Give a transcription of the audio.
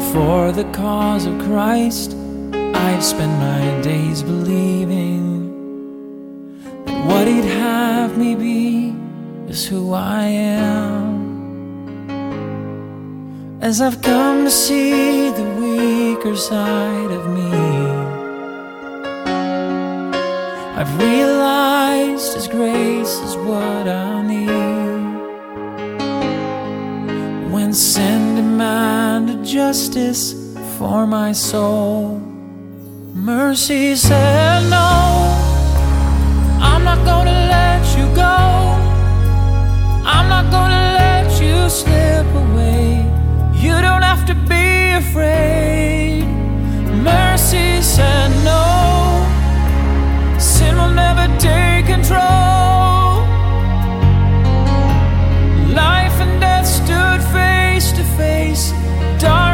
for the cause of Christ, I'd spend my days believing that what He'd have me be is who I am. As I've come to see the weaker side of me, I've realized His grace is what I need. When sin demanded justice for my soul, mercy said no, I'm not gonna let you go. I'm not gonna let you slip away. You don't have to be